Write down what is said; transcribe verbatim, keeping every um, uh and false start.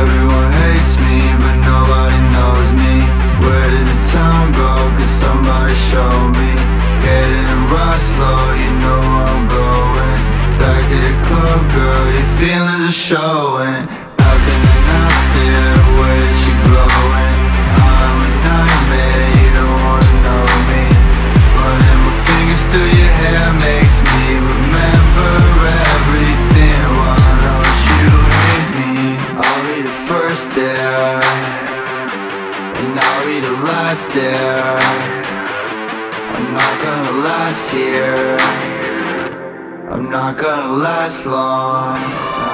Everyone hates me, but nobody knows me. Where did the time go? Could somebody show me? Getting a rush slow, you know where I'm going. Back at the club, girl, your feelings are showing. How can I not steer the way that you're glowing? I'm a nightmare, you don't wanna know me. Running my fingers through your hair makes me remember everything. Why don't you hate me? I'll be the first there, and I'll be the last there. I'm not gonna last here, I'm not gonna last long.